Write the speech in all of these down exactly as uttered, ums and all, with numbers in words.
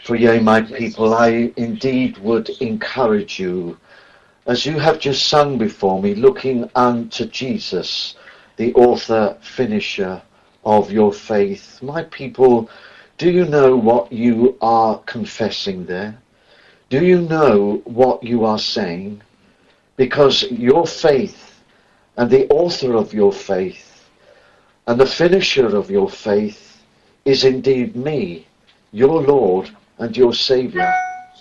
For yea, my people, I indeed would encourage you, as you have just sung before me, looking unto Jesus, the author, finisher of your faith. My people, do you know what you are confessing there? Do you know what you are saying? Because your faith and the author of your faith and the finisher of your faith is indeed me, your Lord and your Saviour.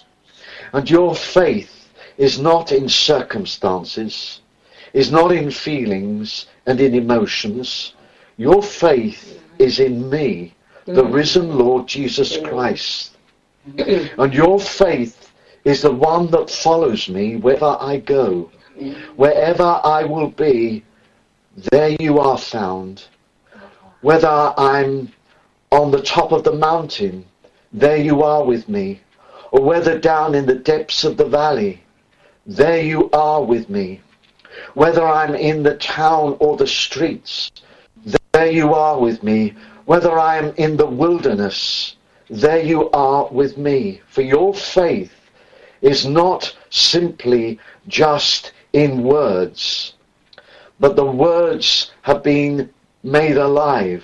And your faith is not in circumstances, is not in feelings and in emotions. Your faith is in me, the risen Lord Jesus Christ. And your faith is the one that follows me wherever I go. Wherever I will be, there you are found. Whether I'm on the top of the mountain, there you are with me. Or whether down in the depths of the valley, there you are with me. Whether I'm in the town or the streets, there you are with me. Whether I am in the wilderness, there you are with me. For your faith is not simply just in words, but the words have been made alive,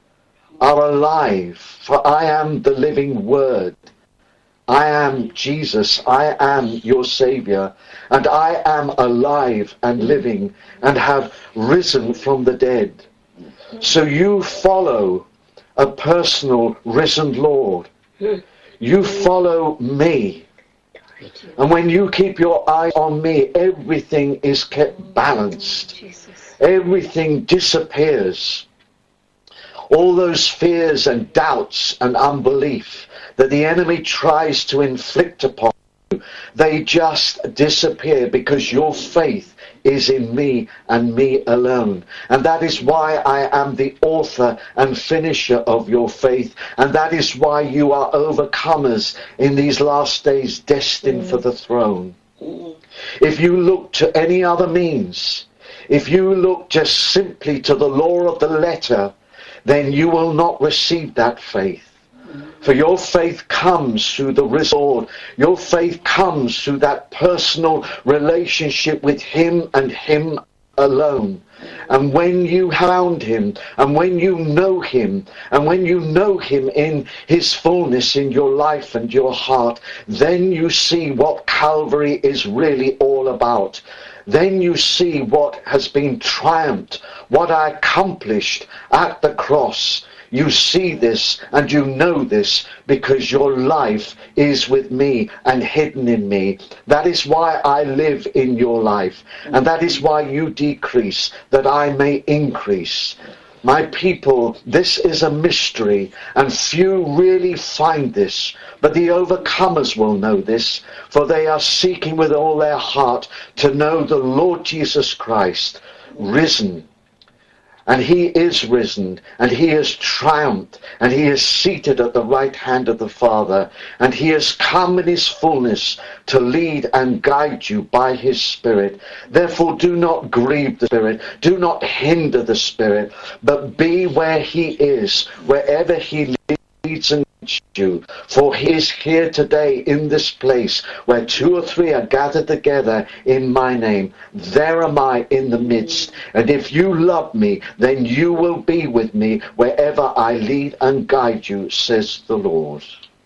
are alive. For I am the living word. I am Jesus. I am your Saviour. And I am alive and living and have risen from the dead. So you follow a personal risen Lord. You follow me. And when you keep your eye on me, everything is kept balanced. Everything disappears. All those fears and doubts and unbelief that the enemy tries to inflict upon you, they just disappear because your faith is in me and me alone. And that is why I am the author and finisher of your faith. And that is why you are overcomers in these last days, destined for the throne. If you look to any other means, if you look just simply to the law of the letter, then you will not receive that faith. For your faith comes through the risen Lord. Your faith comes through that personal relationship with Him and Him alone. And when you found Him, and when you know Him, and when you know Him in His fullness in your life and your heart, then you see what Calvary is really all about. Then you see what has been triumphed, what I accomplished at the cross. You see this and you know this because your life is with me and hidden in me. That is why I live in your life. And that is why you decrease, that I may increase. My people, this is a mystery, and few really find this. But the overcomers will know this, for they are seeking with all their heart to know the Lord Jesus Christ, risen. And He is risen, and He is triumphed, and He is seated at the right hand of the Father, and He has come in His fullness to lead and guide you by His Spirit. Therefore do not grieve the Spirit, do not hinder the Spirit, but be where He is, wherever He leads and you, for He is here today in this place where two or three are gathered together in my name. There am I in the midst. And if you love me, then you will be with me wherever I lead and guide you, says the Lord.